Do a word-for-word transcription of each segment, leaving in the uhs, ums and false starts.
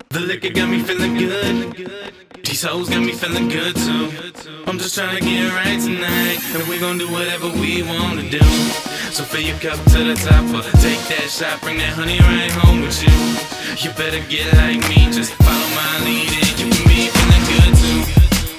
The liquor got me feeling good. These hoes got me feeling good too. I'm just trying to get right tonight, and we gon' do whatever we wanna do. So fill your cup to the top, or take that shot, bring that honey right home with you. You better get like me, just follow my lead, and you can be feeling good too.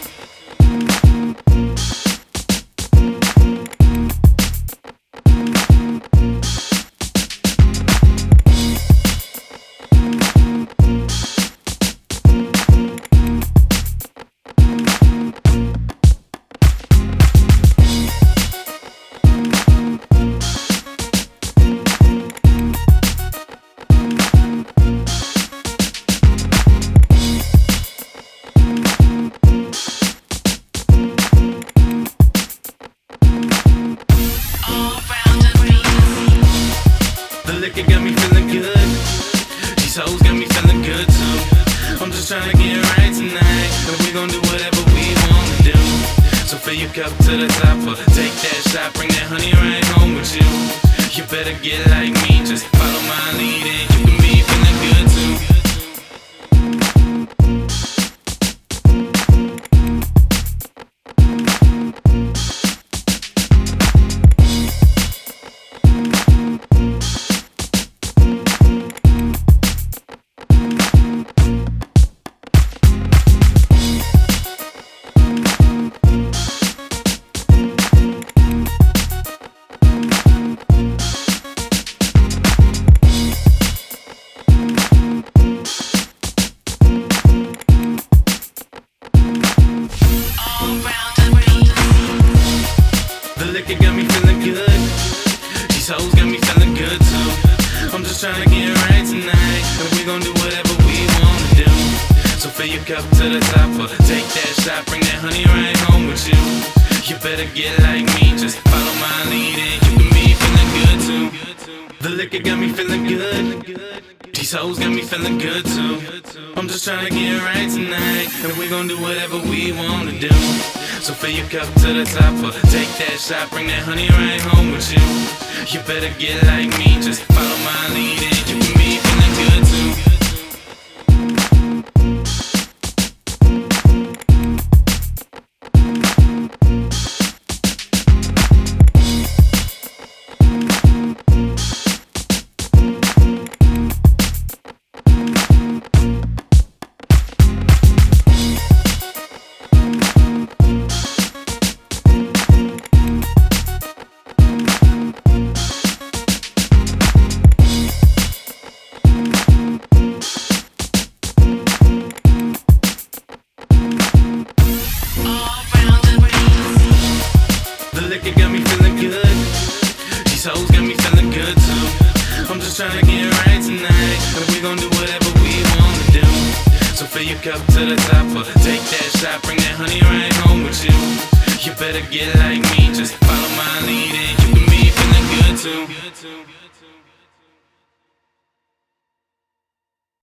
Liquor got me feeling good. These hoes got me feeling good too. I'm just trying to get right tonight, and we gon' do whatever we wanna do. So fill your cup to the top, or take that shot, bring that honey right home with you. You better get like me, just follow my lead, and you can be feeling good too. The liquor got me feeling good. These hoes got me feeling good too. I'm just trying to get right tonight, and we gon' do whatever we wanna do. So fill your cup to the top, or take that shot, bring that honey right home with you. You better get like me, just follow my lead, and you can be feeling good too. The liquor got me feeling good. These hoes got me feeling good too. I'm just trying to get right tonight, and we gon' do whatever we wanna do. So fill your cup to the top, or take that shot, bring that honey right home with you. You better get like me, just follow my lead, and you can be feeling good too. The liquor got me feeling good. These hoes got me feeling good too. I'm just trying to get right tonight, and we gon' do whatever we wanna do. So fill your cup to the top, or take that shot, bring that honey right home with you. You better get like me, just follow my lead, and you can be feeling good too.